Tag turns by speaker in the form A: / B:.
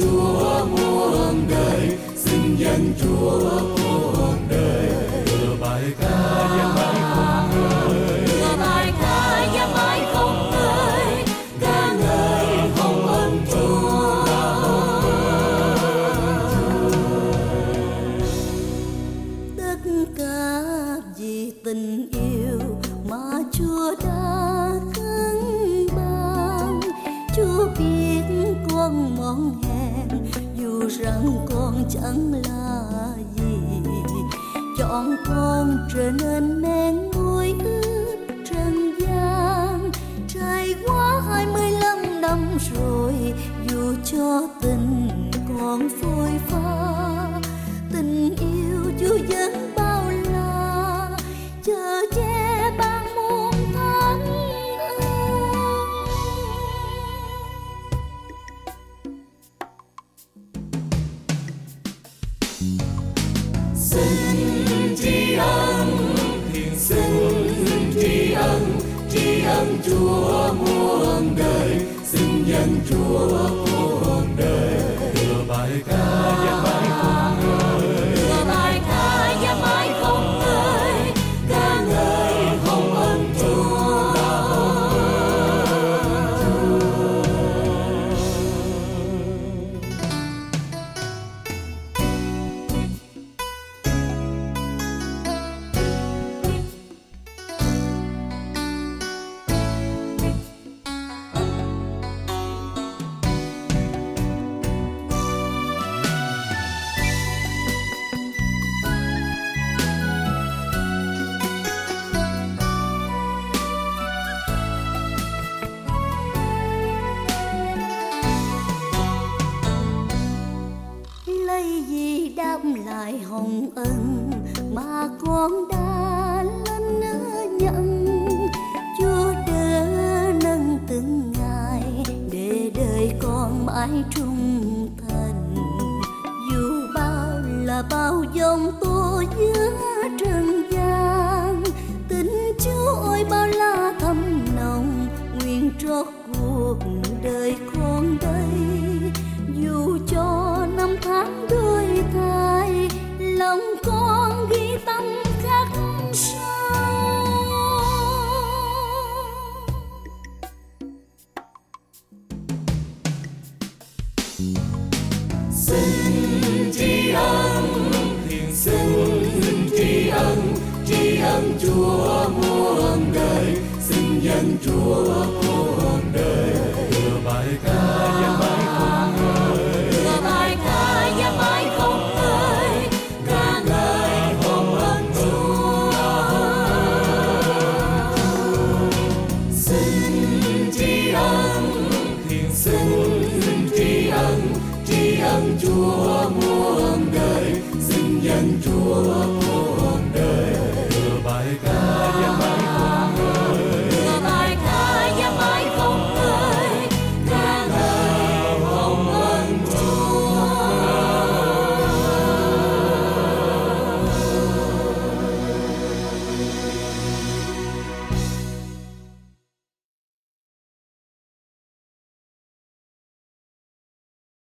A: Chúa muôn đời, xưng danh Chúa muôn đời. Đưa bài ca dân mãi không ngơi,
B: đưa bài ca dân mãi không ngơi, ca ngợi hồng ân Chúa. Tất cả vì tình yêu mà Chúa đã khấn ban. Chúa biết con mong hèn, dù rằng con chẳng là gì, chọn con trở nên men môi ướt trần gian. Trải qua 25 năm rồi, dù cho tình còn phôi pha, tình yêu Chúa vẫn bao la, chờ che ban muôn tháng ơn.
A: Xin tri ân, xin tri ân Chúa muôn đời, xưng danh Chúa muôn đời. Đưa bài ca dân mãi không ngơi,
B: đưa bài ca dân mãi không ngơi, ca ngợi hồng ân Chúa. Lấy gì đáp lại hồng ân mà con đã lãnh nhận. Chúa đỡ nâng từng ngày để đời con mãi trung thành. Dù bao là bao giông tố giữa trần gian, tình Chúa ơi bao la thâm nồng, nguyện trót cuộc đời con đây. Dù cho năm tháng đôi thay, lòng con ghi tâm khắc sâu.
A: xin tri ân Chúa muôn đời, xưng danh Chúa muôn